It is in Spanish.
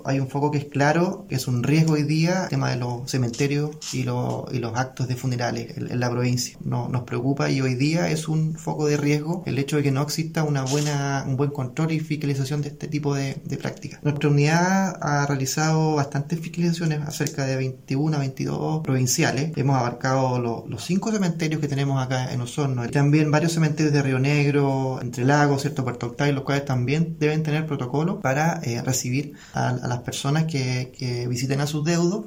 Hay un foco que es claro, que es un riesgo hoy día, el tema de los cementerios y los actos de funerales en la provincia. Nos preocupa y hoy día es un foco de riesgo el hecho de que no exista un buen control y fiscalización de este tipo de prácticas. Nuestra unidad ha realizado bastantes fiscalizaciones, acerca de 21 a 22 provinciales. Hemos abarcado los 5 cementerios que tenemos acá en Osorno. Y también varios cementerios de Río Negro, Entre Lagos, ¿cierto? Puerto Octavio, los cuales también deben tener protocolos para recibir a las personas que visiten a sus deudos